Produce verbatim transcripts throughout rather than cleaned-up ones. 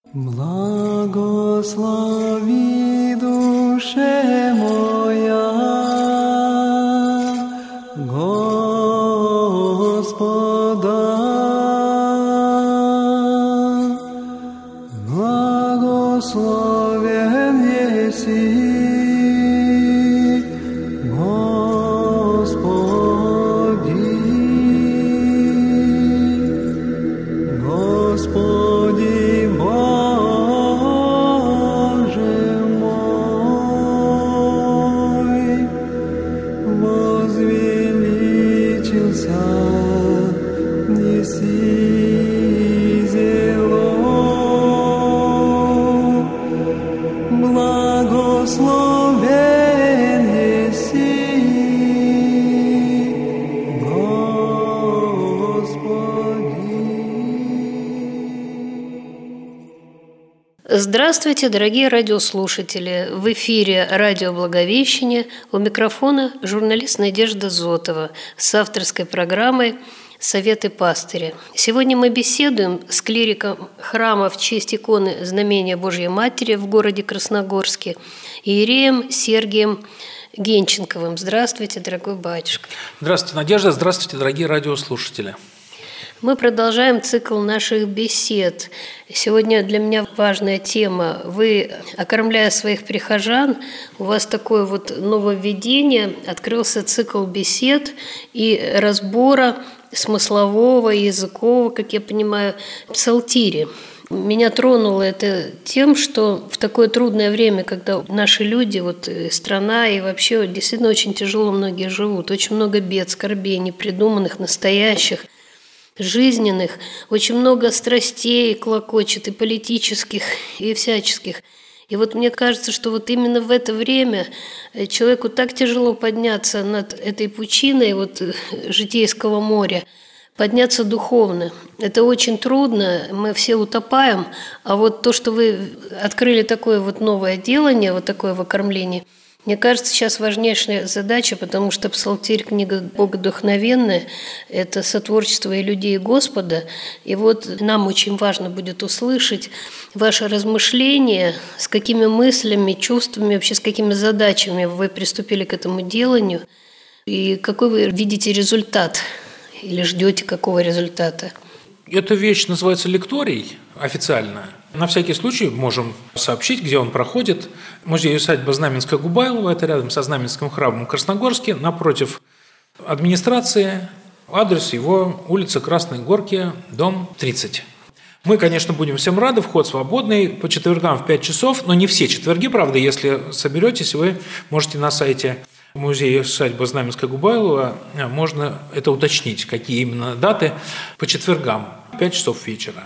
Благослови, душе моя, Господа, благословен еси, Господи, Господи, Боже мой, возвеличился неси зело, благословен еси, Здравствуйте, дорогие радиослушатели! В эфире радио «Благовещение». У микрофона журналист Надежда Зотова с авторской программой «Советы пастыря». Сегодня мы беседуем с клириком храма в честь иконы Знамения Божьей Матери в городе Красногорске, иереем Сергием Генченковым. Здравствуйте, дорогой батюшка! Здравствуйте, Надежда! Здравствуйте, дорогие радиослушатели! Мы продолжаем цикл наших бесед. Сегодня для меня важная тема. Вы, окормляя своих прихожан, у вас такое вот нововведение, открылся цикл бесед и разбора смыслового, языкового, как я понимаю, псалтири. Меня тронуло это тем, что в такое трудное время, когда наши люди, вот страна и вообще действительно очень тяжело многие живут, очень много бед, скорбей, непридуманных, настоящих, жизненных, очень много страстей клокочет, и политических, и всяческих. И вот мне кажется, что вот именно в это время человеку так тяжело подняться над этой пучиной вот житейского моря, подняться духовно. Это очень трудно, мы все утопаем, а вот то, что вы открыли такое вот новое делание, вот такое в окормлении, мне кажется, сейчас важнейшая задача, потому что псалтирь, книга богодухновенная, это сотворчество и людей и Господа. И вот нам очень важно будет услышать ваше размышление, с какими мыслями, чувствами, вообще с какими задачами вы приступили к этому деланию, и какой вы видите результат, или ждете какого результата. Эта вещь называется лекторий официально. На всякий случай можем сообщить, где он проходит. Музей-усадьба Знаменская-Губайлова, это рядом со Знаменским храмом в Красногорске, напротив администрации. Адрес его улица Красной Горки, дом тридцать. Мы, конечно, будем всем рады, вход свободный, по четвергам в пять часов, но не все четверги, правда, если соберетесь, вы можете на сайте музея-усадьба Знаменская-Губайлова, можно это уточнить, какие именно даты по четвергам, в пять часов вечера.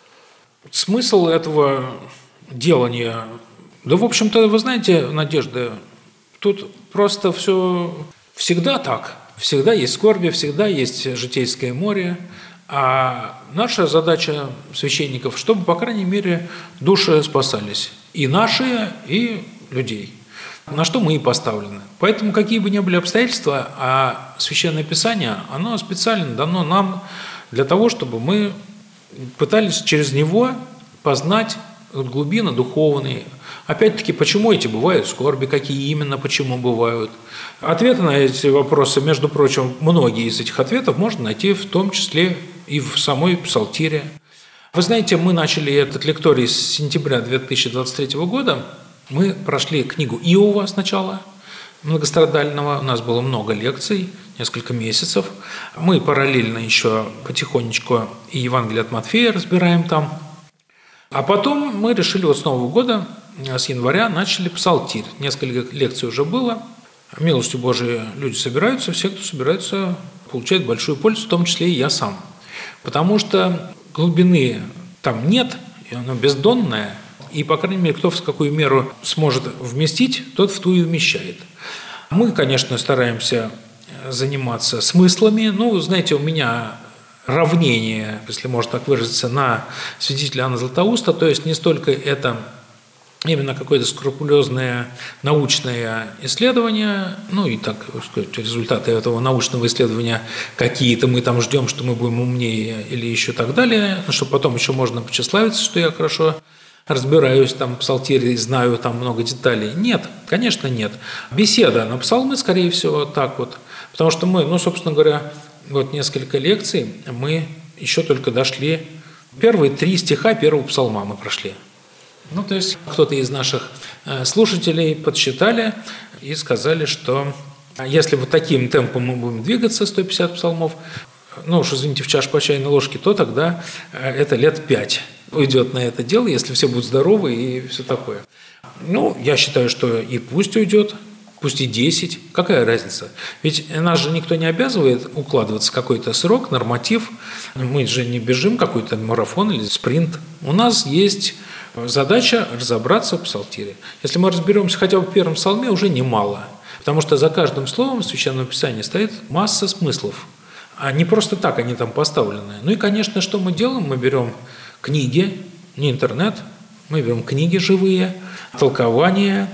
Смысл этого делания, да, в общем-то, вы знаете, Надежда, тут просто все всегда так. Всегда есть скорби, всегда есть житейское море. А наша задача священников, чтобы, по крайней мере, души спасались. И наши, и людей. На что мы и поставлены. Поэтому, какие бы ни были обстоятельства, а Священное Писание, оно специально дано нам для того, чтобы мы пытались через него познать глубины духовные. Опять-таки, почему эти бывают скорби, какие именно, почему бывают. Ответы на эти вопросы, между прочим, многие из этих ответов можно найти в том числе и в самой псалтире. Вы знаете, мы начали этот лекторий с сентября две тысячи двадцать третьего года. Мы прошли книгу Иова сначала, многострадального. У нас было много лекций, несколько месяцев. Мы параллельно еще потихонечку и Евангелие от Матфея разбираем там. А потом мы решили вот с Нового года, с января, начали псалтирь. Несколько лекций уже было. Милостью Божией люди собираются, все, кто собирается, получают большую пользу, в том числе и я сам. Потому что глубины там нет, и она бездонная. И, по крайней мере, кто в какую меру сможет вместить, тот в ту и вмещает. Мы, конечно, стараемся заниматься смыслами. Ну, знаете, у меня равнение, если можно так выразиться, на святителя Иоанна Златоуста. То есть не столько это именно какое-то скрупулезное научное исследование, ну и так сказать, результаты этого научного исследования какие-то мы там ждем, что мы будем умнее или еще так далее, чтобы потом еще можно тщеславиться, что я хорошо разбираюсь там в псалтире и знаю там много деталей. Нет, конечно, нет. Беседа на псалмы, скорее всего, так вот. Потому что мы, ну, собственно говоря, вот несколько лекций, мы еще только дошли. Первые три стиха первого псалма мы прошли. Ну, то есть кто-то из наших слушателей подсчитали и сказали, что если вот таким темпом мы будем двигаться, сто пятьдесят псалмов, ну уж, извините, в чаш по чайной ложке, то тогда это лет пять уйдет на это дело, если все будут здоровы и все такое. Ну, я считаю, что и пусть уйдет, пусть и десять, какая разница? Ведь нас же никто не обязывает укладываться в какой-то срок, норматив. Мы же не бежим какой-то марафон или спринт. У нас есть задача разобраться в псалтире. Если мы разберемся хотя бы в первом псалме, уже немало. Потому что за каждым словом в Священном Писании стоит масса смыслов. А не просто так они там поставлены. Ну и, конечно, что мы делаем? Мы берем книги, не интернет, мы берем книги живые, толкования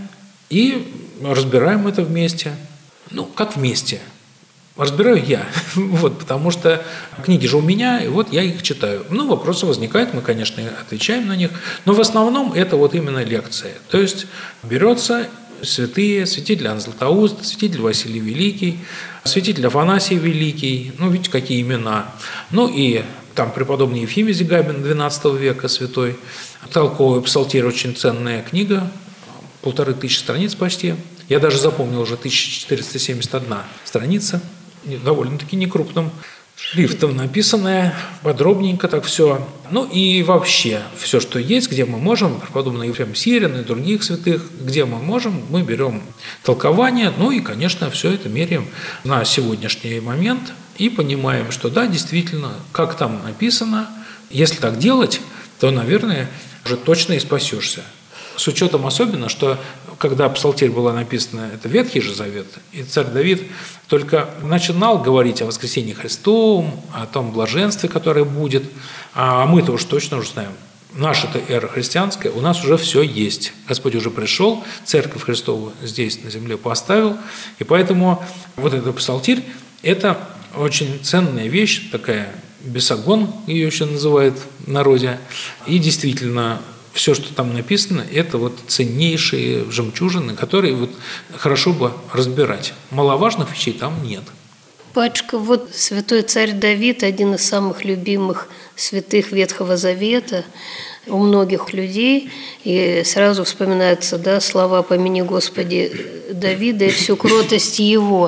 и разбираем это вместе. Ну, как вместе? Разбираю я, вот, потому что книги же у меня, и вот я их читаю. Ну, вопросы возникают, мы, конечно, отвечаем на них, но в основном это вот именно лекция. То есть берется святые, святитель Иоанн Златоуст, святитель Василий Великий, святитель Афанасий Великий, ну, видите, какие имена. Ну, и там преподобный Ефимий Зигабин двенадцатого века святой, толковый псалтирь, очень ценная книга, полторы тысячи страниц почти. Я даже запомнил уже тысяча четыреста семьдесят одна страница, довольно-таки некрупным шрифтом написанная, подробненько так все. Ну и вообще, все, что есть, где мы можем, преподобный Ефрем Сирин и других святых, где мы можем, мы берем толкование, ну и, конечно, все это меряем на сегодняшний момент и понимаем, что да, действительно, как там написано, если так делать, то, наверное, уже точно и спасешься. С учетом особенно, что когда псалтирь была написана, это Ветхий же Завет, и царь Давид только начинал говорить о воскресении Христовом, о том блаженстве, которое будет, а мы-то уж точно уже знаем, наша-то эра христианская, у нас уже все есть. Господь уже пришел, Церковь Христову здесь на земле поставил, и поэтому вот этот псалтирь – это очень ценная вещь, такая бесогон, ее еще называют в народе, и действительно все, что там написано, это вот ценнейшие жемчужины, которые вот хорошо бы разбирать. Маловажных вещей там нет. Батюшка, вот святой царь Давид, один из самых любимых святых Ветхого Завета у многих людей, и сразу вспоминаются, да, слова «Помяни, Господи, Давида и всю кротость его».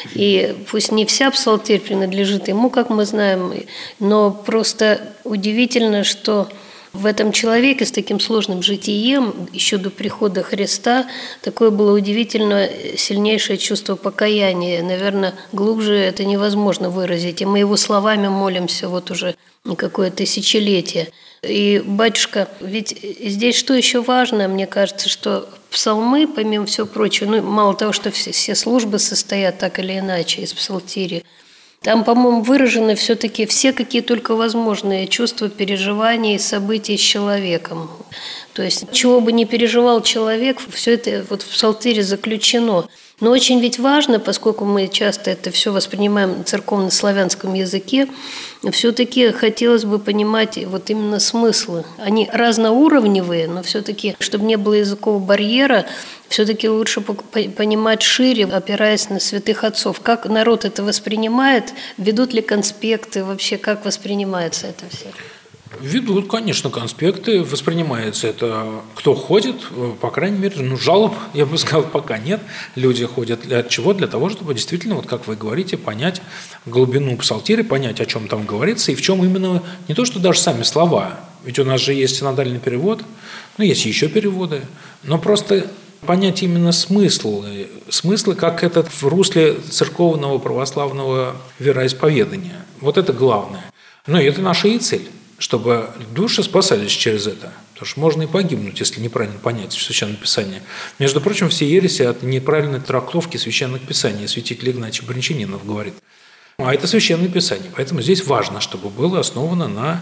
И пусть не вся псалтирь принадлежит ему, как мы знаем, но просто удивительно, что в этом человеке с таким сложным житием, еще до прихода Христа, такое было удивительно сильнейшее чувство покаяния. Наверное, глубже это невозможно выразить. И мы его словами молимся вот уже какое тысячелетие. И, батюшка, ведь здесь что еще важно, мне кажется, что псалмы, помимо всего прочего, ну, мало того, что все, все службы состоят так или иначе из псалтири, там, по-моему, выражены все-таки все какие только возможные чувства, переживания и события с человеком. То есть, чего бы ни переживал человек, все это вот в псалтире заключено. Но очень ведь важно, поскольку мы часто это все воспринимаем на церковно-славянском языке, все-таки хотелось бы понимать вот именно смыслы. Они разноуровневые, но все-таки, чтобы не было языкового барьера, все-таки лучше понимать шире, опираясь на святых отцов. Как народ это воспринимает, ведут ли конспекты, вообще как воспринимается это все? Ведут, конечно, конспекты, воспринимается это, кто ходит, по крайней мере, ну, жалоб, я бы сказал, пока нет. Люди ходят для чего? Для того, чтобы действительно, вот как вы говорите, понять глубину псалтиря, понять, о чем там говорится, и в чем именно, не то, что даже сами слова, ведь у нас же есть синодальный перевод, ну, есть еще переводы, но просто понять именно смыслы, смыслы, как это в русле церковного православного вероисповедания. Вот это главное. Ну, и это наша и цель. Чтобы души спасались через это. Потому что можно и погибнуть, если неправильно понять Священное Писание. Между прочим, все ереси от неправильной трактовки Священных Писаний. Святитель Игнатий Брянчанинов говорит. А это Священное Писание. Поэтому здесь важно, чтобы было основано на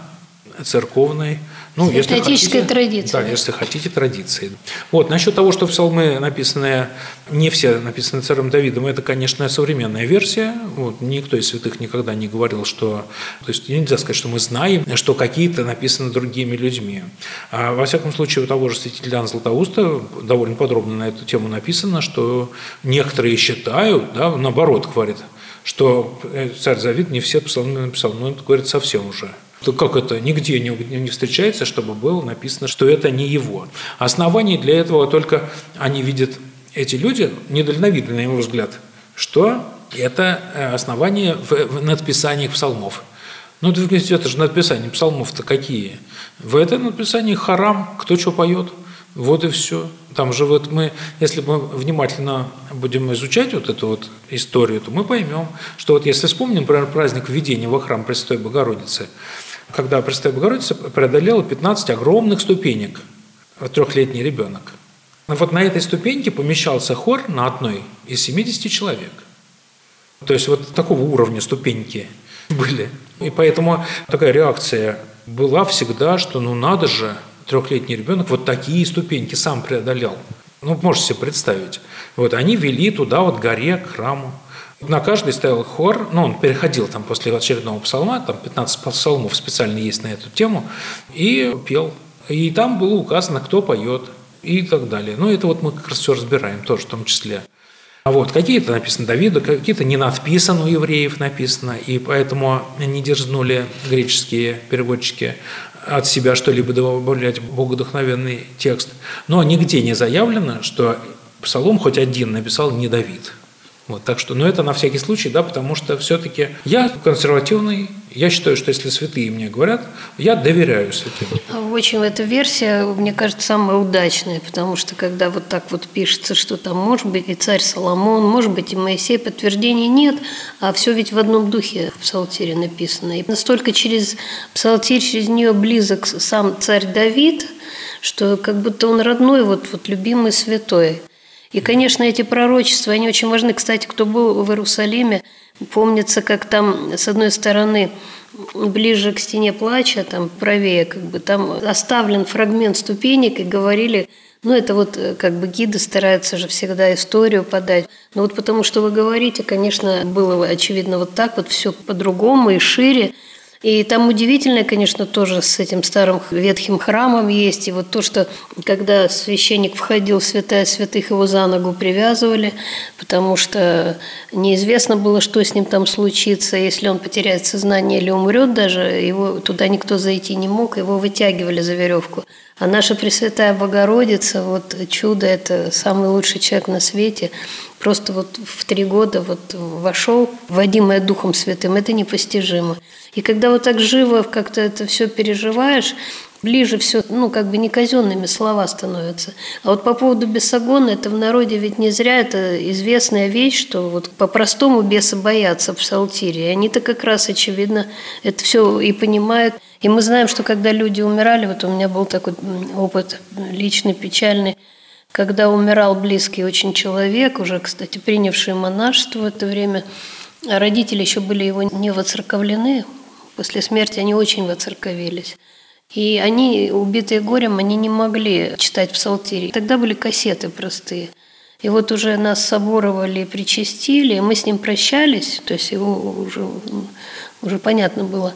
церковной, ну, если хотите, традиция. Да, если хотите, традиции. Вот, насчет того, что псалмы написанные, не все написаны царем Давидом, это, конечно, современная версия. Вот, никто из святых никогда не говорил, что... То есть нельзя сказать, что мы знаем, что какие-то написаны другими людьми. А, во всяком случае, у того же святителя Иоанна Златоуста довольно подробно на эту тему написано, что некоторые считают, да, наоборот, говорит, что царь Давид не все псалмы написал. Ну, это, говорит, совсем уже. То как это нигде не, не встречается, чтобы было написано, что это не его. Оснований для этого только они видят, эти люди, недальновидны, на его взгляд, что это основание в, в надписаниях псалмов. Ну, это же надписание псалмов-то какие? В этом надписании хорам, кто что поет, вот и все. Там же вот мы, если мы внимательно будем изучать вот эту вот историю, то мы поймем, что вот если вспомним, например, праздник введения во храм Пресвятой Богородицы, когда Пресвятая Богородица преодолела пятнадцать огромных ступенек, трехлетний ребенок. Вот на этой ступеньке помещался хор на одной из семидесяти человек. То есть вот такого уровня ступеньки были. И поэтому такая реакция была всегда, что ну надо же, трехлетний ребенок вот такие ступеньки сам преодолел. Ну, можете себе представить. Вот они вели туда вот горе, к храму. На каждой стоял хор, ну, он переходил там после очередного псалма, там пятнадцать псалмов специально есть на эту тему, и пел. И там было указано, кто поет, и так далее. Ну, это вот мы как раз все разбираем тоже в том числе. А вот какие-то написаны Давиду, какие-то не надписаны у евреев написано, и поэтому не дерзнули греческие переводчики от себя что-либо добавлять в богодухновенный текст. Но нигде не заявлено, что псалом хоть один написал не Давид. Вот, так что, ну, это на всякий случай, да, потому что все-таки я консервативный, я считаю, что если святые мне говорят, я доверяю святым. Очень эта версия, мне кажется, самая удачная, потому что когда вот так вот пишется, что там может быть и царь Соломон, может быть и Моисей, подтверждений нет, а все ведь в одном духе в Псалтире написано. И настолько через Псалтирь, через нее близок сам царь Давид, что как будто он родной, вот, вот любимый святой. И, конечно, эти пророчества, они очень важны. Кстати, кто был в Иерусалиме, помнится, как там, с одной стороны, ближе к стене плача, там правее, как бы, там оставлен фрагмент ступенек, и говорили, ну, это вот как бы гиды стараются же всегда историю подать. Но вот потому что вы говорите, конечно, было очевидно вот так вот, все по-другому и шире. И там удивительное, конечно, тоже с этим старым ветхим храмом есть. И вот то, что когда священник входил в святая святых, его за ногу привязывали, потому что неизвестно было, что с ним там случится. Если он потеряет сознание или умрет даже, его туда никто зайти не мог, его вытягивали за веревку. А наша Пресвятая Богородица, вот чудо, это самый лучший человек на свете, просто вот в три года вот вошел, водимая Духом Святым, это непостижимо. И когда вот так живо как-то это все переживаешь, ближе все, ну, как бы не казенными слова становятся. А вот по поводу бесогона, это в народе ведь не зря, это известная вещь, что вот по-простому бесы боятся в псалтире. И они-то как раз, очевидно, это все и понимают. И мы знаем, что когда люди умирали, вот у меня был такой опыт личный, печальный, когда умирал близкий очень человек, уже, кстати, принявший монашество в это время, а родители еще были его не воцерковлены, после смерти они очень воцерковились. И они, убитые горем, они не могли читать псалтирь. Тогда были кассеты простые. И вот уже нас соборовали, причастили, и мы с ним прощались, то есть его уже, уже понятно было.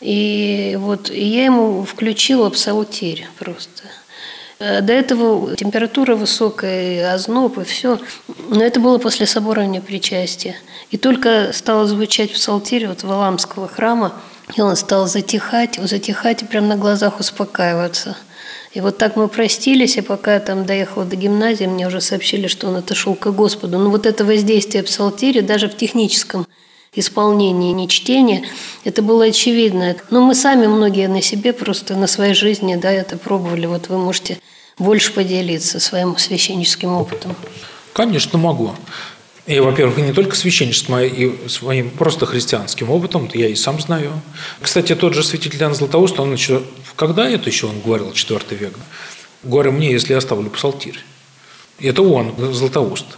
И вот и я ему включила псалтирь просто. До этого температура высокая, озноб и все. Но это было после соборования причастия. И только стало звучать псалтирь вот Валамского храма, и он стал затихать, затихать и прямо на глазах успокаиваться. И вот так мы простились, и пока я там доехала до гимназии, мне уже сообщили, что он отошел к Господу. Но вот это воздействие псалтири даже в техническом исполнении, не чтения, это было очевидно. Но мы сами, многие на себе, просто на своей жизни, да, это пробовали. Вот вы можете больше поделиться своим священническим опытом. Конечно, могу. И, во-первых, и не только священническим, а и своим просто христианским опытом, я и сам знаю. Кстати, тот же святитель Иоанн Златоуст, он еще, когда это еще он говорил, четвёртый век, «Горе мне, если я оставлю псалтирь». Это он, Златоуст.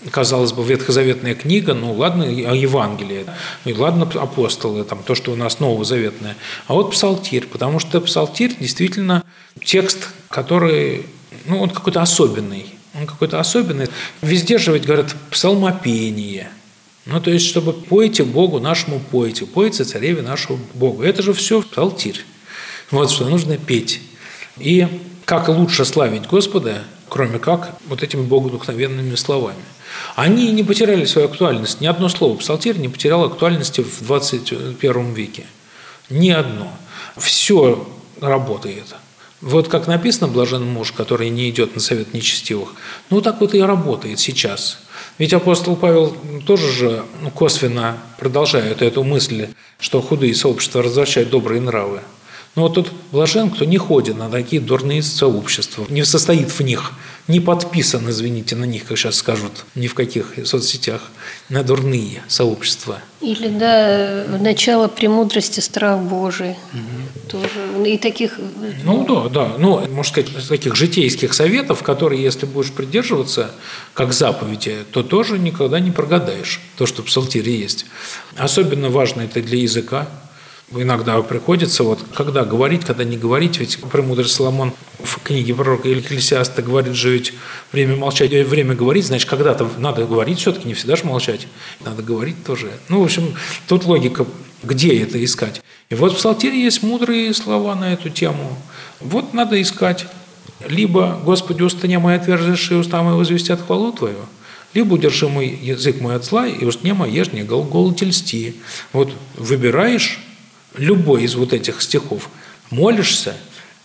казалось бы, ветхозаветная книга, ну ладно, Евангелие, и ладно, апостолы, там, то, что у нас новозаветное, а вот псалтирь, потому что псалтирь действительно текст, который, ну, он какой-то особенный, он какой-то особенный. Везде же ведь говорят псалмопение. Ну, то есть, чтобы пойте Богу нашему пойте, пойте цареве нашему Богу. Это же все псалтирь. Вот что нужно петь. И как лучше славить Господа, кроме как вот этими богодухновенными словами. Они не потеряли свою актуальность. Ни одно слово псалтирь не потеряло актуальности в двадцать первом веке. Ни одно. Все работает. Вот как написано «блажен муж, который не идет на совет нечестивых», ну так вот и работает сейчас. Ведь апостол Павел тоже же ну, косвенно продолжает эту мысль, что худые сообщества развращают добрые нравы. Но вот тут блажен, кто не ходит на такие дурные сообщества, не состоит в них, не подписан, извините, на них, как сейчас скажут, ни в каких соцсетях, на дурные сообщества. Или, да, начало премудрости страх Божий. Угу. Тоже. И таких... Ну, да, да. Ну, можно сказать, таких житейских советов, которые, если будешь придерживаться, как заповеди, то тоже никогда не прогадаешь то, что в псалтире есть. Особенно важно это для языка. Иногда приходится, вот, когда говорить, когда не говорить, ведь премудрый Соломон в книге пророка Экклесиаста говорит же, ведь время молчать, время говорить, значит, когда-то надо говорить, все-таки не всегда же молчать, надо говорить тоже. Ну, в общем, тут логика, где это искать. И вот в псалтире есть мудрые слова на эту тему. Вот надо искать. Либо «Господи, устыня моя отвержеши, уста мои возвестят хвалу Твою», либо «Удержи мой язык мой от зла, и уст не мой ешь не глаголоти льсти». Вот выбираешь любой из вот этих стихов, молишься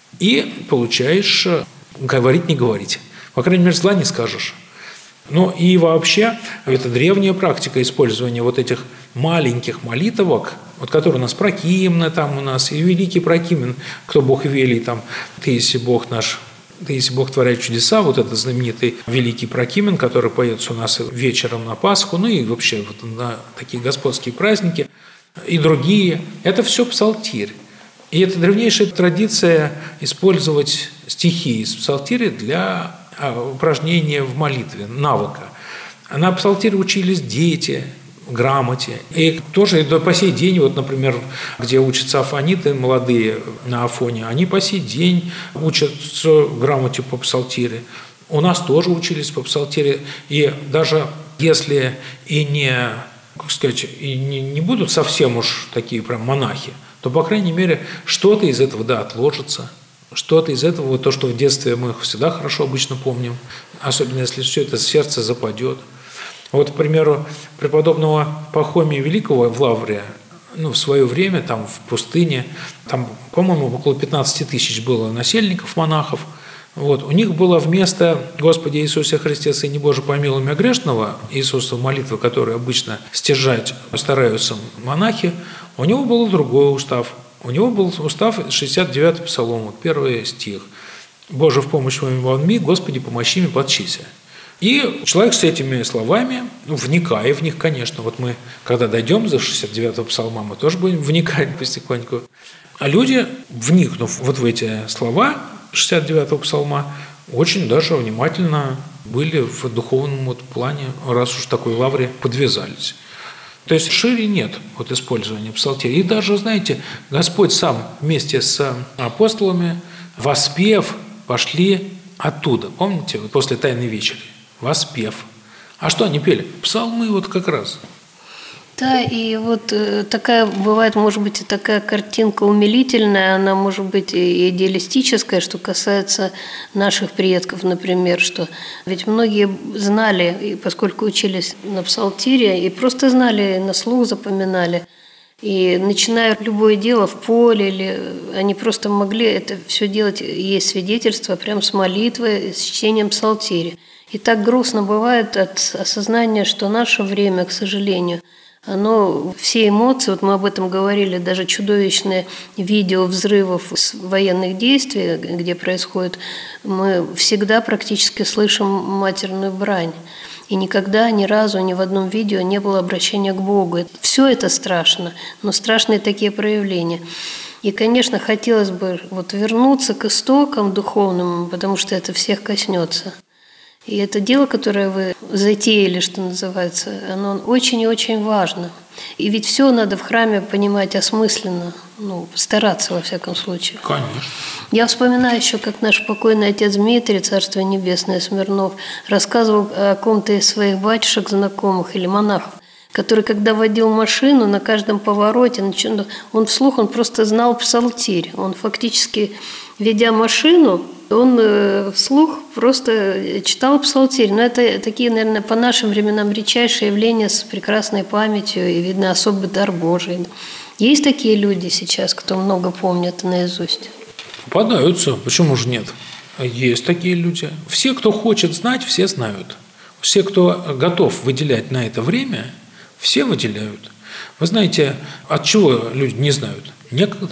и получаешь говорить, не говорить. По крайней мере, зла не скажешь. Ну и вообще, это древняя практика использования вот этих маленьких молитвок, вот которые у нас Прокимны, там у нас и Великий Прокимен, кто Бог велий, там, ты если Бог наш, ты если Бог творяет чудеса, вот этот знаменитый Великий Прокимен, который поется у нас вечером на Пасху, ну и вообще вот на такие господские праздники, и другие. Это все псалтирь. И это древнейшая традиция использовать стихи из псалтиря для упражнения в молитве, навыка. На псалтире учились дети, грамоте. И тоже и по сей день, вот, например, где учатся афониты молодые на Афоне, они по сей день учатся грамоте по псалтире. У нас тоже учились по псалтире. И даже если и не... как сказать, и не, не будут совсем уж такие прям монахи, то, по крайней мере, что-то из этого, да, отложится. Что-то из этого, вот то, что в детстве мы всегда хорошо обычно помним, особенно если все это с сердца западет. Вот, к примеру, преподобного Пахомия Великого в Лавре, ну, в свое время, там, в пустыне, там, по-моему, около пятнадцати тысяч было насельников, монахов. Вот. У них было вместо «Господи Иисусе Христе, Сыне Божий, помилуй меня грешного», Иисусова молитвы, которую обычно стяжать стараются монахи, у него был другой устав. У него был устав шестьдесят девятый псалом, вот первый стих. «Боже, в помощь моему вонми, Господи, помощи мне, подчися». И человек с этими словами, ну, вникая в них, конечно, вот мы, когда дойдем до шестьдесят девятого псалма, мы тоже будем вникать потихоньку. А люди, вникнув вот в эти слова шестьдесят девятого псалма, очень даже внимательно были в духовном вот плане, раз уж в такой лавре подвязались. То есть шире нет вот использования псалтиря. И даже, знаете, Господь сам вместе с апостолами, воспев, пошли оттуда. Помните, вот после Тайной вечери? Воспев. А что они пели? Псалмы вот как раз. Да, и вот такая, бывает, может быть, и такая картинка умилительная, она может быть и идеалистическая, что касается наших предков, например, что ведь многие знали, и поскольку учились на псалтире, и просто знали, на слух запоминали, и начиная любое дело в поле, или они просто могли это все делать, есть свидетельство, прям с молитвой, с чтением псалтири. И так грустно бывает от осознания, что наше время, к сожалению, оно, все эмоции, вот мы об этом говорили, даже чудовищные видео взрывов военных действий, где происходит, мы всегда практически слышим матерную брань. И никогда, ни разу, ни в одном видео не было обращения к Богу. Все это страшно, но страшные такие проявления. И, конечно, хотелось бы вот вернуться к истокам духовным, потому что это всех коснется. И это дело, которое вы затеяли, что называется, оно очень и очень важно. И ведь все надо в храме понимать осмысленно, ну, стараться во всяком случае. Конечно. Я вспоминаю еще, как наш покойный отец Дмитрий, Царство Небесное, Смирнов, рассказывал о ком-то из своих батюшек, знакомых или монахов, который, когда водил машину, на каждом повороте, он вслух, он просто знал псалтирь. Он фактически, ведя машину, он вслух просто читал псалтирь. Но это такие, наверное, по нашим временам редчайшие явления с прекрасной памятью и, видно, особый дар Божий. Есть такие люди сейчас, кто много помнит наизусть? Попадаются. Почему же нет? Есть такие люди. Все, кто хочет знать, все знают. Все, кто готов выделять на это время, все выделяют. Вы знаете, от чего люди не знают? Некогда.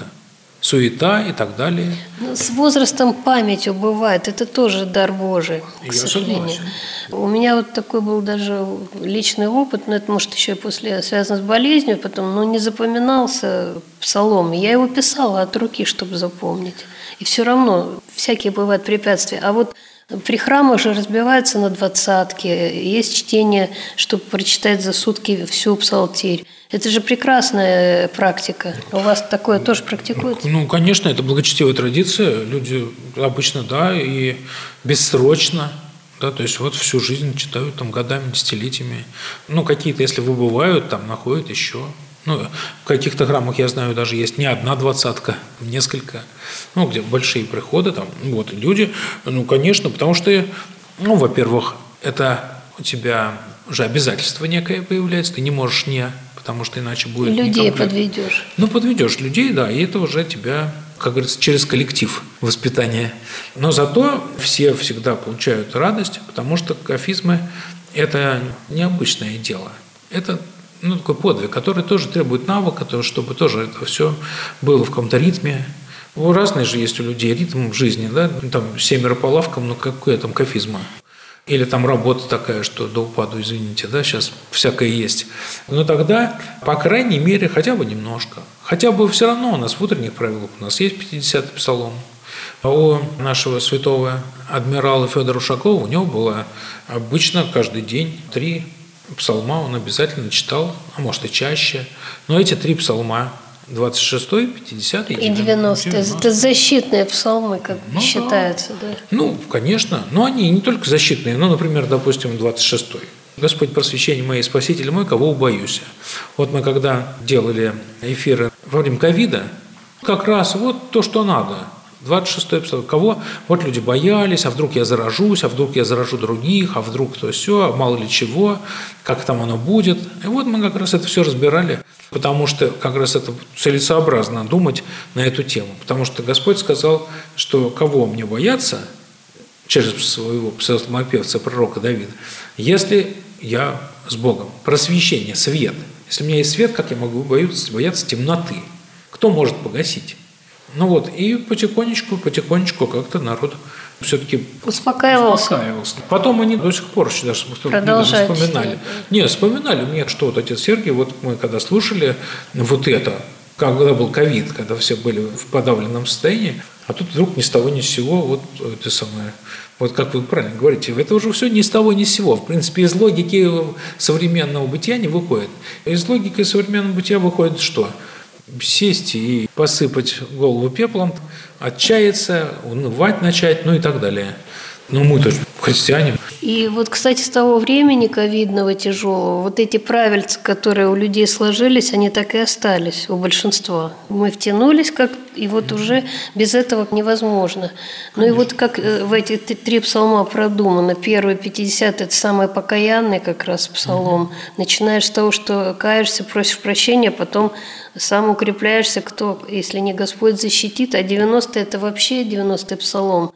Суета и так далее. Но с возрастом память убывает. Это тоже дар Божий, к Я сожалению. согласен. У меня вот такой был даже личный опыт, но это, может, еще и после связано с болезнью, потом, но не запоминался псалом. Я его писала от руки, чтобы запомнить. И все равно всякие бывают препятствия. А вот при храмах же разбиваются на двадцатки. Есть чтение, чтобы прочитать за сутки всю псалтирь. Это же прекрасная практика. У вас такое тоже практикуется? Ну, конечно, это благочестивая традиция. Люди обычно, да, и бессрочно, да, то есть вот всю жизнь читают там годами, десятилетиями. Ну, какие-то, если выбывают, там находят еще. Ну, в каких-то храмах, я знаю, даже есть не одна двадцатка, несколько. Ну, где большие приходы, там, вот, люди, ну, конечно, потому что, ну, во-первых, это у тебя уже обязательство некое появляется, ты не можешь не, потому что иначе будет людей некомплект. подведешь. Ну, подведешь людей, да, и это уже тебя, как говорится, через коллектив воспитания. Но зато все всегда получают радость, потому что кафизмы – это необычное дело. Это ну, такой подвиг, который тоже требует навыка, чтобы тоже это все было в каком-то ритме. Ну, разные же есть у людей ритм жизни, да, там семеро по лавкам, но какое там кафизма? Или там работа такая, что до упаду, извините, да, сейчас всякое есть. Но тогда, по крайней мере, хотя бы немножко. Хотя бы все равно у нас в утренних правилах у нас есть пятидесятый псалом. А у нашего святого адмирала Федора Ушакова у него было обычно каждый день три псалма, он обязательно читал, а может и чаще. Но эти три псалма, двадцать шестой, пятидесятый и девяностый. Это защитные псалмы, как ну, считается, да? Ну, конечно. Но они не только защитные. Ну, например, допустим, двадцать шестой. «Господь, просвещение мое, Спаситель мой, кого убоюсь». Вот мы когда делали эфиры во время ковида, как раз вот то, что надо. двадцать шестой псалом. Кого? Вот люди боялись, а вдруг я заражусь, а вдруг я заражу других, а вдруг то все, а мало ли чего, как там оно будет. И вот мы как раз это все разбирали, потому что как раз это целесообразно думать на эту тему. Потому что Господь сказал, что кого мне бояться, через своего псалмопевца, пророка Давида, если я с Богом. Просвещение, свет. Если у меня есть свет, как я могу бояться, бояться темноты? Кто может погасить? Ну вот, и потихонечку, потихонечку как-то народ все-таки успокаивался. успокаивался. Потом они до сих пор даже вспоминали. Нет, вспоминали мне, что вот отец Сергий, вот мы когда слушали вот это, когда был ковид, когда все были в подавленном состоянии, а тут вдруг ни с того ни с сего, вот это самое, вот как вы правильно говорите, это уже все ни с того ни с сего. В принципе, из логики современного бытия не выходит. Из логики современного бытия выходит что? Сесть и посыпать голову пеплом, отчаяться, унывать начать, ну и так далее. Ну, мы-то христиане. И вот, кстати, с того времени ковидного тяжелого, вот эти правильцы, которые у людей сложились, они так и остались у большинства. Мы втянулись, как, и вот уже без этого невозможно. Ну Конечно. И вот как в эти три псалма продумано. Первый, пятидесятый, это самый покаянный как раз псалом. Угу. Начинаешь с того, что каешься, просишь прощения, потом сам укрепляешься, кто, если не Господь, защитит. А девяностый – это вообще девяностый псалом.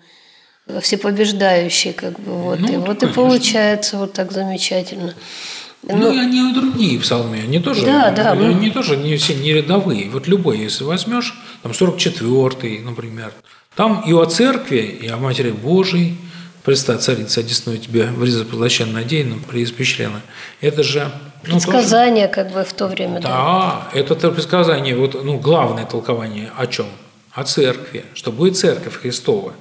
Всепобеждающий, как бы, вот. Ну, и вот конечно. И получается вот так замечательно. Ну, ну и они и другие псалмы, они тоже, да, да, они ну, тоже не все не рядовые. Вот любой, если возьмешь, там сорок четвёртый, например, там и о церкви, и о Матери Божией, Преста Царица, одесную тебя в ризу поглощен надеянным, преиспещрена. Это же... Ну, предсказание, тоже, как бы, в то время. Да, да. это предсказание, вот, ну, главное толкование о чем? О церкви, что будет церковь Христова.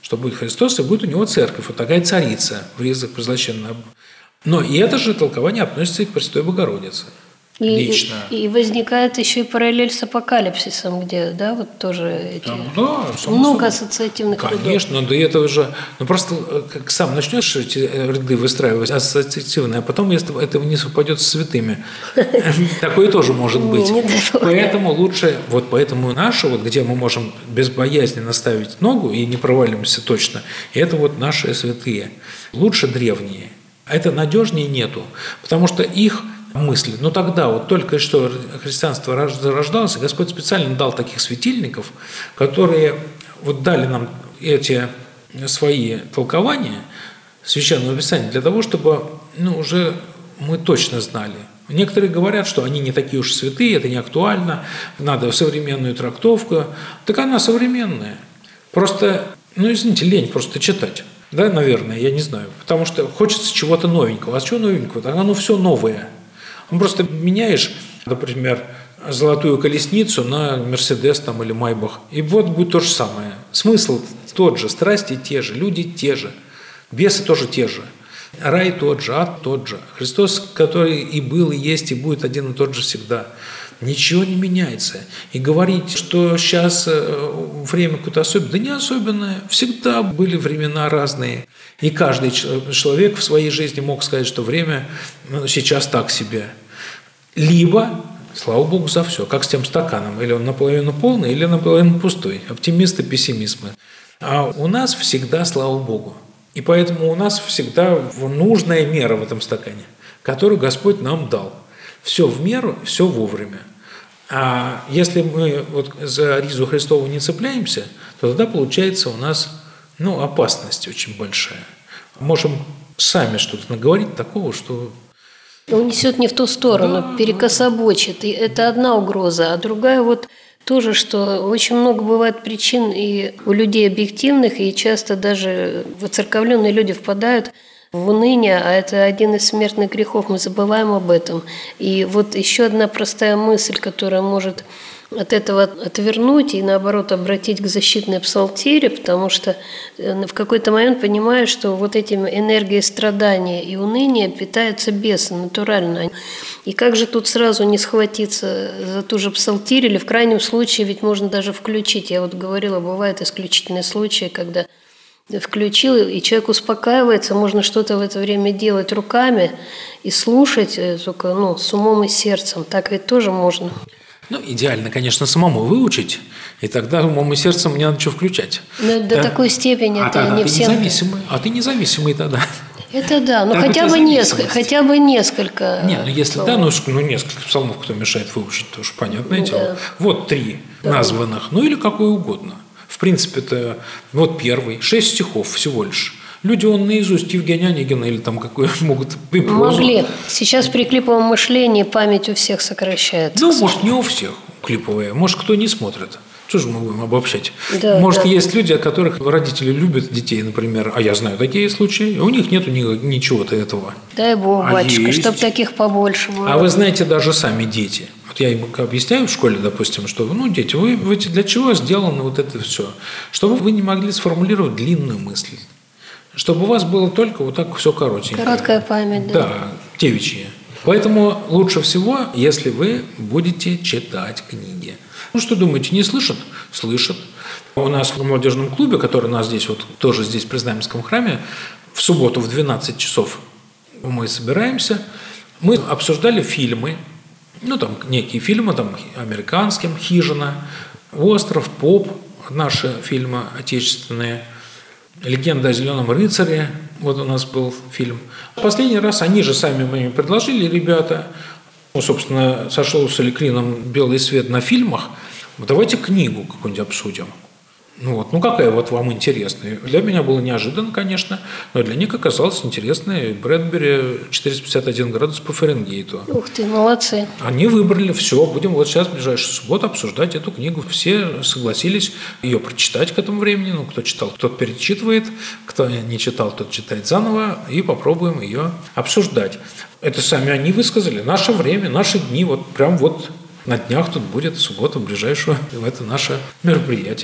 что будет Христос и будет у него церковь, вот такая царица в ризах превознесенная. Но и это же толкование относится и к Пресвятой Богородице. И, лично. И, и возникает еще и параллель с Апокалипсисом, где, да, вот тоже эти... Там, да, много ассоциативных рядов. Конечно, но до этого же... Ну, просто как сам начнешь эти ряды выстраивать ассоциативные, а потом, если этого не совпадет с святыми, такое тоже может быть. Поэтому лучше... Вот поэтому наше, вот где мы можем безбоязненно ставить ногу и не провалимся точно, это вот наши святые. Лучше древние. Это надежнее нету, потому что их мысли. Но тогда вот только что христианство зарождалось, и Господь специально дал таких светильников, которые вот дали нам эти свои толкования Священного Писания для того, чтобы ну, уже мы точно знали. Некоторые говорят, что они не такие уж святые, это не актуально, надо современную трактовку. Так она современная. Просто, ну извините, лень просто читать. Да, наверное, я не знаю. Потому что хочется чего-то новенького. А чего новенького? Так оно все новое. Ну, просто меняешь, например, золотую колесницу на Мерседес там, или Майбах, и вот будет то же самое. Смысл тот же, страсти те же, люди те же, бесы тоже те же, рай тот же, ад тот же. Христос, который и был, и есть, и будет один и тот же всегда. Ничего не меняется. И говорить, что сейчас время какое-то особенное, да не особенное. Всегда были времена разные. И каждый человек в своей жизни мог сказать, что время сейчас так себе. Либо, слава Богу за все, как с тем стаканом. Или он наполовину полный, или наполовину пустой. Оптимисты, пессимисты. А у нас всегда, слава Богу. И поэтому у нас всегда нужная мера в этом стакане, которую Господь нам дал. Все в меру, все вовремя. А если мы вот за ризу Христову не цепляемся, то тогда получается у нас ну, опасность очень большая. Можем сами что-то наговорить такого, что... Он несет не в ту сторону, да, перекособочит. И это одна угроза. А другая вот тоже, что очень много бывает причин и у людей объективных, и часто даже воцерковленные люди впадают в уныние, а это один из смертных грехов, мы забываем об этом. И вот еще одна простая мысль, которая может от этого отвернуть и, наоборот, обратить к защитной псалтире, потому что в какой-то момент понимаешь, что вот этим энергией страдания и уныния питаются бесы натурально. И как же тут сразу не схватиться за ту же псалтирь, или в крайнем случае ведь можно даже включить. Я вот говорила, бывают исключительные случаи, когда включил, и человек успокаивается, можно что-то в это время делать руками и слушать, только ну, с умом и сердцем. Так ведь тоже можно. Ну, идеально, конечно, самому выучить, и тогда умом и сердцем не надо что включать. Но до да? такой степени а это не ты всем... Независимый, а ты независимый тогда. Это да, но хотя бы, несколько, хотя бы несколько. Не, ну если псалмов. Да, ну, ну несколько псалмов, кто мешает выучить, то уж понятное да. дело. Вот три да. названных, ну или какой угодно. В принципе, это вот первый, шесть стихов всего лишь. Люди, он наизусть Евгения Онегина или там какой могут и прозу. Могли. Сейчас при клиповом мышлении память у всех сокращается. Ну, может, не у всех клиповая, может, кто не смотрит. Что же мы будем обобщать? Да, может, да. есть люди, от которых родители любят детей, например, а я знаю такие случаи, у них нету ничего-то этого. Дай Бог, а батюшка, есть. Чтобы таких побольше было. А вы знаете, даже сами дети. Вот я им объясняю в школе, допустим, что, ну, дети, вы, вы для чего сделано вот это все? Чтобы вы не могли сформулировать длинную мысль. Чтобы у вас было только вот так все коротенькое. Короткая память, да. Да, девичья. Поэтому лучше всего, если вы будете читать книги. Ну, что думаете, не слышат? Слышат. У нас в молодежном клубе, который у нас здесь, вот тоже здесь при Знаменском храме, в субботу в двенадцать часов мы собираемся, мы обсуждали фильмы, ну, там, некие фильмы, там, американские, «Хижина», «Остров», «Поп», наши фильмы отечественные, «Легенда о зеленом рыцаре», вот у нас был фильм. Последний раз они же сами мне предложили, ребята, ну, собственно, сошелся ли клином белый свет на фильмах, давайте книгу какую-нибудь обсудим. Ну, вот, ну какая вот вам интересная? Для меня было неожиданно, конечно, но для них оказалось интересной Брэдбери четыреста пятьдесят один градус по Фаренгейту. Ух ты, молодцы. Они выбрали, все, будем вот сейчас в ближайшую субботу обсуждать эту книгу. Все согласились ее прочитать к этому времени. Ну, кто читал, тот перечитывает, кто не читал, тот читает заново, и попробуем ее обсуждать. Это сами они высказали. Наше время, наши дни, вот прям вот на днях тут будет суббота ближайшую, это наше мероприятие.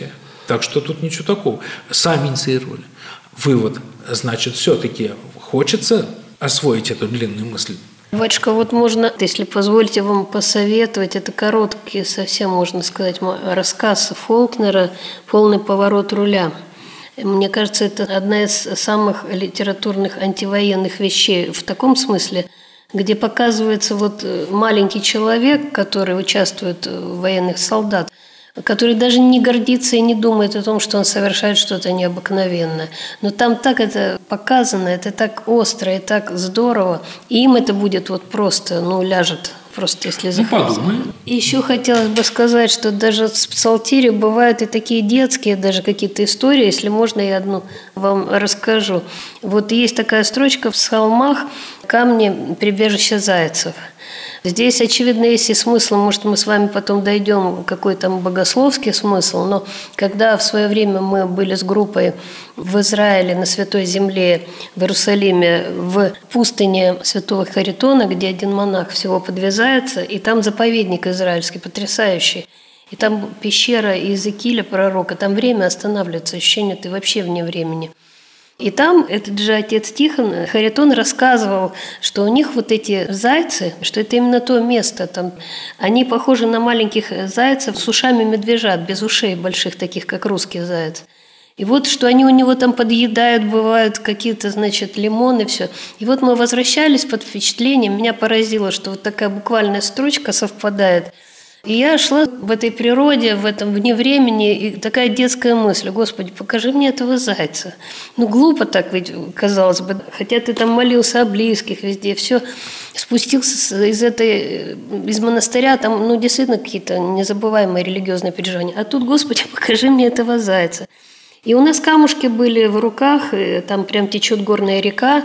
Так что тут ничего такого. Сами инициировали. Вывод. Значит, все-таки хочется освоить эту длинную мысль. Батюшка, вот можно, если позволите вам посоветовать, это короткий, совсем можно сказать, рассказ Фолкнера «Полный поворот руля». Мне кажется, это одна из самых литературных антивоенных вещей в таком смысле, где показывается вот маленький человек, который участвует в военных солдат, который даже не гордится и не думает о том, что он совершает что-то необыкновенное. Но там так это показано, это так остро и так здорово. И им это будет вот просто, ну, ляжет, просто если захотят. Ну, и еще хотелось бы сказать, что даже с псалтирью бывают и такие детские даже какие-то истории. Если можно, я одну вам расскажу. Вот есть такая строчка в псалмах «Камни прибежища зайцев». Здесь, очевидно, есть и смысл, может, мы с вами потом дойдем, какой там богословский смысл, но когда в свое время мы были с группой в Израиле, на Святой Земле, в Иерусалиме, в пустыне Святого Харитона, где один монах всего подвязается, и там заповедник израильский, потрясающий, и там пещера Иезекииля, пророка, там время останавливается, ощущение, ты вообще вне времени. И там этот же отец Тихон, Харитон, рассказывал, что у них вот эти зайцы, что это именно то место там, они похожи на маленьких зайцев с ушами медвежат, без ушей больших, таких, как русский заяц. И вот, что они у него там подъедают, бывают какие-то, значит, лимоны, все. И вот мы возвращались под впечатлением, меня поразило, что вот такая буквальная строчка совпадает. И я шла в этой природе, в этом вне времени, и такая детская мысль: Господи, покажи мне этого зайца. Ну, глупо так ведь, казалось бы. Хотя ты там молился о близких везде, все. Спустился из этой, из монастыря, там, ну, действительно какие-то незабываемые религиозные переживания. А тут, Господи, покажи мне этого зайца. И у нас камушки были в руках, там прям течет горная река.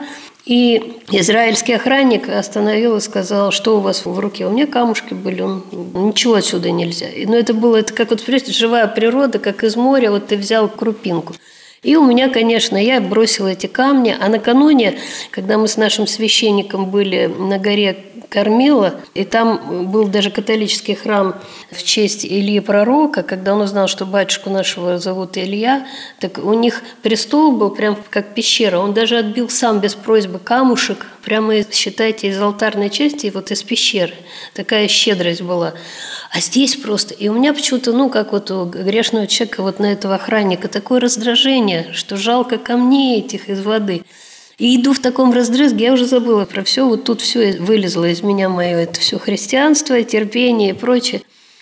И израильский охранник остановил и сказал: что у вас в руке? У меня камушки были, он, ничего отсюда нельзя. Но это было, это как вот, представляете, живая природа, как из моря, вот ты взял крупинку. И у меня, конечно, я бросила эти камни, а накануне, когда мы с нашим священником были на горе Кармила, и там был даже католический храм в честь Ильи Пророка, когда он узнал, что батюшку нашего зовут Илья, так у них престол был прям как пещера, он даже отбил сам без просьбы камушек, прямо, считайте, из алтарной части, вот из пещеры. Такая щедрость была. А здесь просто, и у меня почему-то, ну, как вот у грешного человека, вот на этого охранника, такое раздражение, что жалко камней этих из воды. И иду в таком раздрызге, я уже забыла про все, вот тут все вылезло из меня мое, это все христианство, терпение и прочее.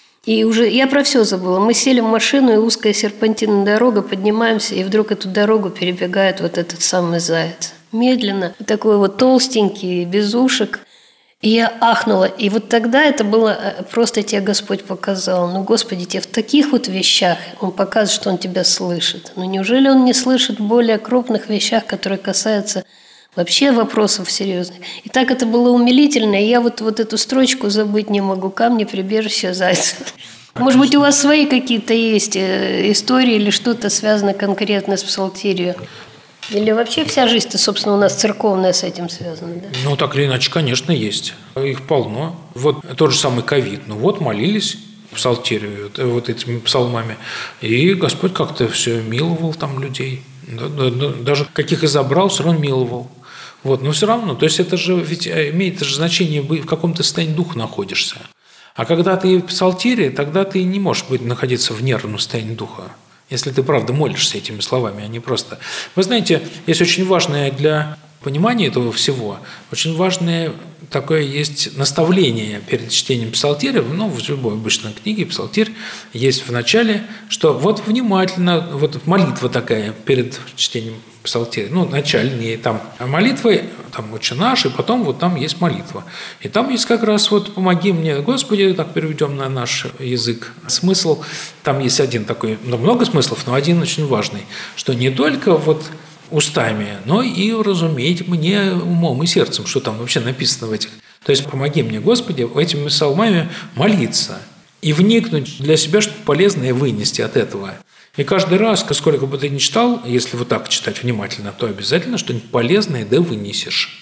И уже я про все забыла. Мы сели в машину, и узкая серпантинная дорога, поднимаемся, и вдруг эту дорогу перебегает вот этот самый заяц. Медленно, такой вот толстенький, без ушек. И я ахнула. И вот тогда это было просто тебе Господь показал. Ну, Господи, тебе в таких вот вещах Он показывает, что Он тебя слышит. Ну, неужели Он не слышит в более крупных вещах, которые касаются вообще вопросов серьезных? И так это было умилительно. И я вот, вот эту строчку забыть не могу. Камни прибежища зайцев. Может быть, у вас свои какие-то есть истории или что-то связано конкретно с псалтирью? Или вообще вся жизнь-то, собственно, у нас церковная с этим связана, да? Ну, так или иначе, конечно, есть. Их полно. Вот тот же самый ковид. Ну, вот молились псалтирию, вот этими псалмами, и Господь как-то все миловал там людей. Да, да, да, даже каких и забрал, все равно миловал. Вот, но все равно, то есть это же ведь имеет же значение, в каком-то состоянии духа находишься. А когда ты в псалтире, тогда ты не можешь быть, находиться в нервном состоянии духа. Если ты правда молишься этими словами, а не просто... Вы знаете, есть очень важное для понимания этого всего, очень важное такое есть наставление перед чтением псалтиря, ну, в любой обычной книге псалтирь есть в начале, что вот внимательно, вот молитва такая перед чтением псалтиря, ну, начальные там молитвы, там «Отче наш», и потом вот там есть молитва. И там есть как раз вот «Помоги мне, Господи», так переведем на наш язык смысл. Там есть один такой, ну, много смыслов, но один очень важный, что не только вот устами, но и разуметь мне умом и сердцем, что там вообще написано в этих. То есть «Помоги мне, Господи», этими псалмами молиться и вникнуть для себя что-то полезное вынести от этого. И каждый раз, сколько бы ты ни читал, если вот так читать внимательно, то обязательно что-нибудь полезное да вынесешь.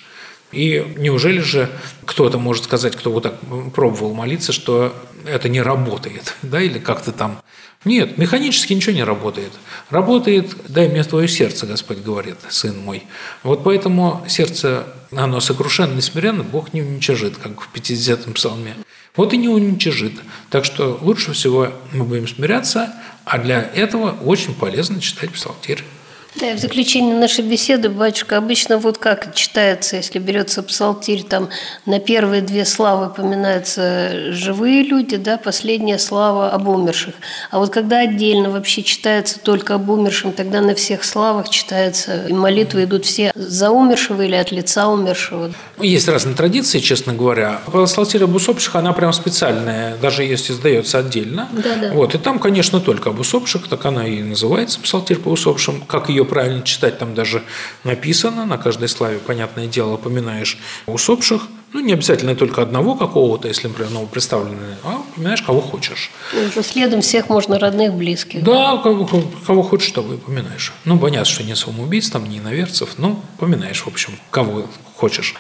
И неужели же кто-то может сказать, кто вот так пробовал молиться, что это не работает, да, или как-то там. Нет, механически ничего не работает. Работает, дай мне твое сердце, Господь говорит, сын мой. Вот поэтому сердце, оно сокрушенно и смиренно, Бог не уничижит, как в пятидесятом псалме. Вот и не уничижит. Так что лучше всего мы будем смиряться, а для этого очень полезно читать псалтирь. Да, и в заключение нашей беседы, батюшка, обычно вот как читается, если берется псалтирь, там на первые две славы упоминаются живые люди, да, последняя слава об умерших. А вот когда отдельно вообще читается только об умершем, тогда на всех славах читается, и молитвы идут все за умершего или от лица умершего. Есть разные традиции, честно говоря. Псалтирь об усопших, она прям специальная, даже если сдается отдельно. Да, да. Вот, и там, конечно, только об усопших, так она и называется псалтирь по усопшим, как ее правильно читать, там даже написано, на каждой славе, понятное дело, упоминаешь усопших, ну, не обязательно только одного какого-то, если, например, новоприставленный, а упоминаешь, кого хочешь. И уже следом всех можно родных, близких. Да, кого, кого хочешь, того и упоминаешь. Ну, понятно, что не самоубийц, там, не иноверцев, но упоминаешь, в общем, кого хочешь.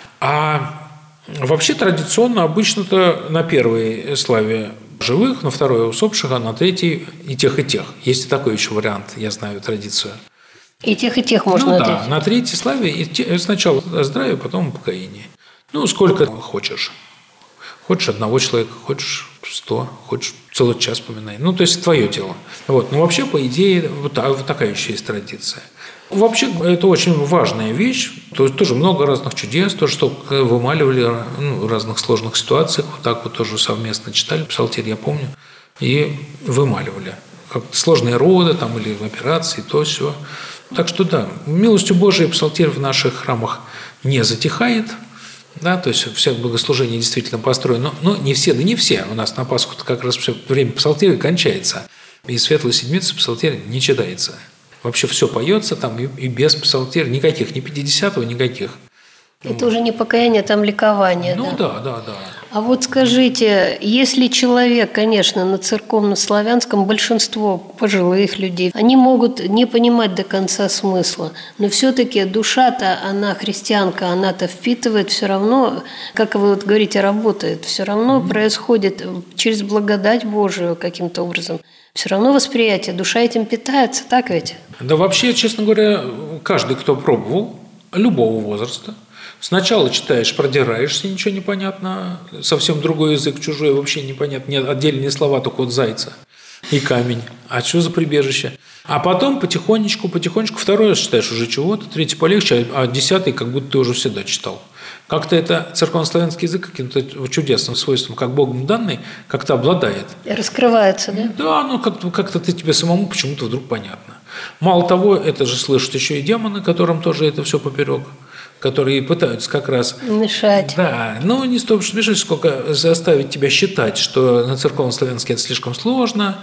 А вообще традиционно обычно-то на первой славе живых, на второй усопших, а на третьей и тех, и тех. Есть и такой еще вариант, я знаю традицию. И тех, и тех можно ну, ответить. Да, на третьей славе и те, сначала о здравии, потом о покаянии. Ну, сколько хочешь. Хочешь одного человека, хочешь сто, хочешь целый час поминай. Ну, то есть твое дело. Вот. Но вообще, по идее, вот, вот такая еще есть традиция. Вообще, это очень важная вещь. То есть тоже много разных чудес, то, что вымаливали ну, в разных сложных ситуациях. Вот так вот тоже совместно читали псалтирь, я помню, и вымаливали. Как сложные роды там, или операции, то все. Так что да, милостью Божией псалтирь в наших храмах не затихает, да, то есть все богослужения действительно построены, но, но не все, да не все. У нас на Пасху как раз все время псалтиря кончается, и Светлой Седмицы псалтирь не читается. Вообще все поется там и, и без псалтиря, никаких, ни пятидесятого, никаких. Это уже не покаяние, там ликование. Ну да, да, да, да. А вот скажите, если человек, конечно, на церковно-славянском, большинство пожилых людей, они могут не понимать до конца смысла, но все-таки душа-то, она христианка, она-то впитывает все равно, как вы вот говорите, работает, все равно mm-hmm. происходит через благодать Божию каким-то образом. Все равно восприятие, душа этим питается, так ведь? Да вообще, честно говоря, каждый, кто пробовал, любого возраста, сначала читаешь, продираешься, ничего не понятно, совсем другой язык, чужой, вообще непонятно, нет, отдельные слова только от зайца и камень. А что за прибежище? А потом потихонечку, потихонечку, второй раз читаешь уже чего-то, третий полегче, а десятый как будто ты уже всегда читал. Как-то это церковнославянский язык каким-то чудесным свойством, как Богом данный, как-то обладает. И раскрывается, да? Да, ну как-то, как-то ты тебе самому почему-то вдруг понятно. Мало того, это же слышат еще и демоны, которым тоже это все поперек, которые пытаются как раз… Мешать. Да, но не столько что мешать, сколько заставить тебя считать, что на церковнославянский это слишком сложно,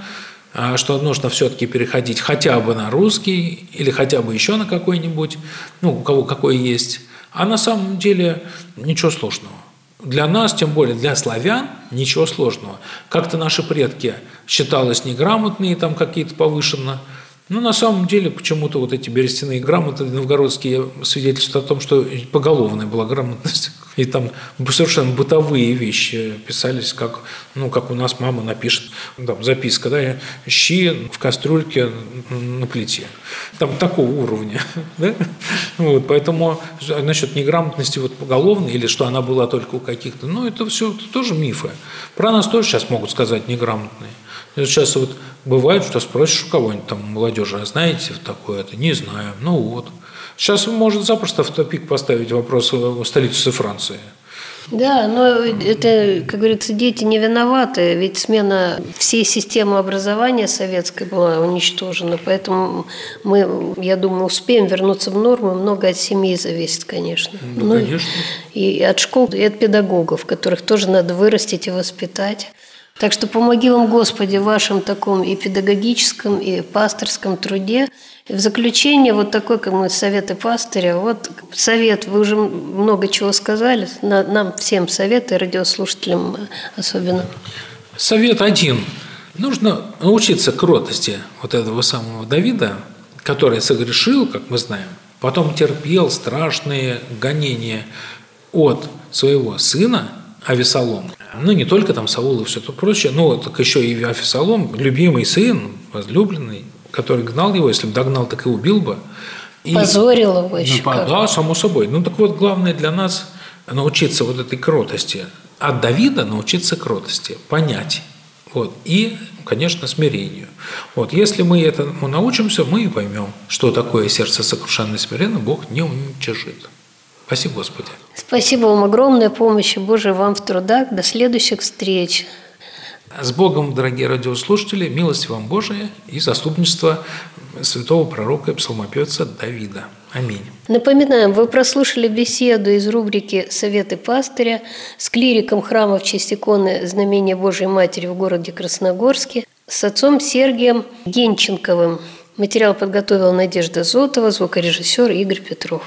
что нужно все-таки переходить хотя бы на русский или хотя бы еще на какой-нибудь, ну, у кого какой есть. А на самом деле ничего сложного. Для нас, тем более для славян, ничего сложного. Как-то наши предки считалось неграмотные, там какие-то повышенно. Но на самом деле почему-то вот эти берестяные грамоты новгородские свидетельствуют о том, что поголовная была грамотность. И там совершенно бытовые вещи писались, как, ну, как у нас мама напишет, там записка, да, щи в кастрюльке на плите. Там такого уровня. Да? Вот, поэтому насчет неграмотности вот поголовной, или что она была только у каких-то, ну, это все это тоже мифы. Про нас тоже сейчас могут сказать неграмотные. Сейчас вот бывает, что спросишь у кого-нибудь там молодежи, а знаете вот такое-то? Не знаю. Ну вот. Сейчас может запросто в тупик поставить вопрос о столице Франции. Да, но это, как говорится, дети не виноваты, ведь смена всей системы образования советской была уничтожена, поэтому мы, я думаю, успеем вернуться в норму, много от семьи зависит, конечно. Да, ну, конечно. И от школ, и от педагогов, которых тоже надо вырастить и воспитать. Так что помоги вам, Господи, в вашем таком и педагогическом, и пасторском труде. И в заключение вот такой, как мы, советы пастыря. Вот совет, вы уже много чего сказали, нам всем совет, и радиослушателям особенно. Совет один. Нужно научиться кротости вот этого самого Давида, который согрешил, как мы знаем, потом терпел страшные гонения, от своего сына Авесолом. Ну, не только там Саул и все то прочее, но так еще и Авесолом, любимый сын, возлюбленный, который гнал его, если бы догнал, так и убил бы. И, позорил его еще. Ну, да, само собой. Ну, так вот, главное для нас научиться вот этой кротости. От Давида научиться кротости, понять. Вот. И, конечно, смирению. Вот. Если мы этому научимся, мы и поймем, что такое сердце сокрушенное и смиренно Бог не уничижит. Спасибо, Господи. Спасибо вам огромное, помощи Божией вам в трудах. До следующих встреч. С Богом, дорогие радиослушатели, милость вам Божия и заступничество святого пророка и псалмопевца Давида. Аминь. Напоминаем, вы прослушали беседу из рубрики «Советы пастыря» с клириком храма в честь иконы Знамения Божией Матери в городе Красногорске с отцом Сергием Генченковым. Материал подготовила Надежда Зотова, звукорежиссер Игорь Петров.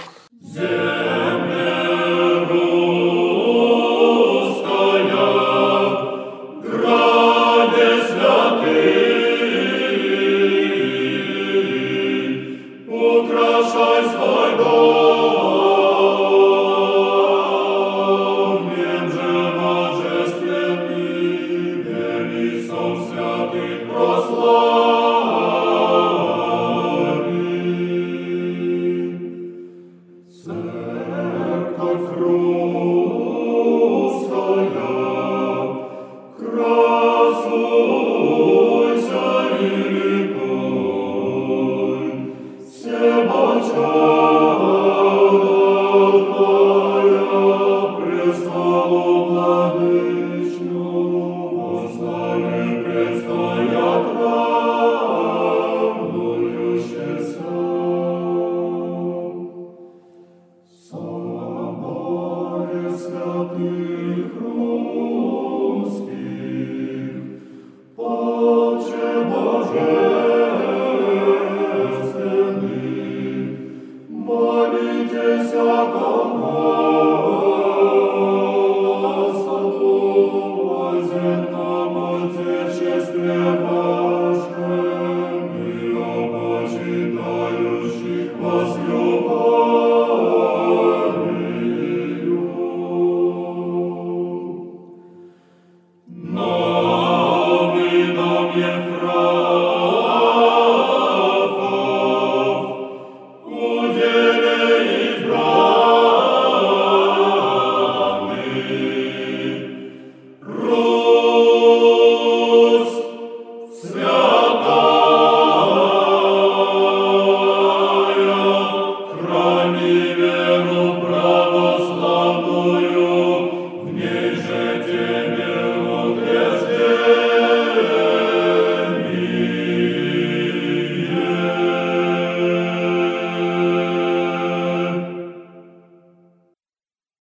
Молитесь о ком